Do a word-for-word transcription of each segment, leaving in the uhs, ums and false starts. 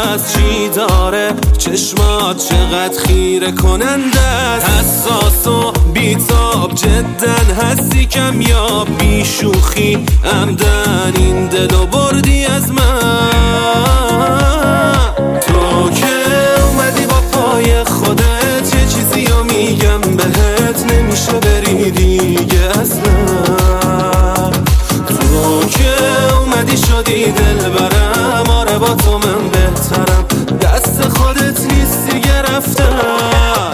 هست چی داره، چشمات چقدر خیره کننده است. حساس و بیتاب جدن هستی، کمیاب بی شوخی عمدن این دلو بردی از من. تو که اومدی با پای خودت یه چیزی رو میگم بهت، نمیشه بری دیگه اصلا. تو که اومدی شدی دل برم، آره با تو من بهترم، دست خودت نیست دیگه رفتم.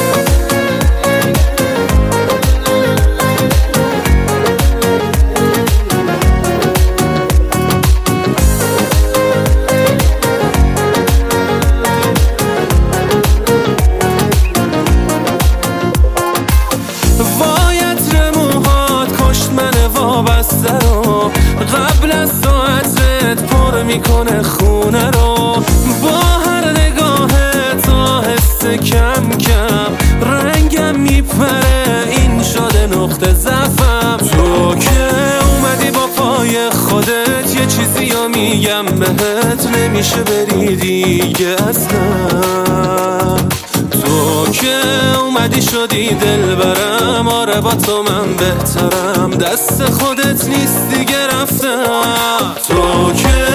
وابسته رو قبل از ساعتت پر میکنه خونه رو، با هر نگاهت آهسته کم کم رنگم میپره، این شده نقطه ضعفم. تو که اومدی با پای خودت یه چیزی رو میگم بهت، نمیشه بری دیگه اصلا. تو که اومدی شدی دل برم، آره با تو من بهترم، دست خودت نیست دیگه رفتم. تو که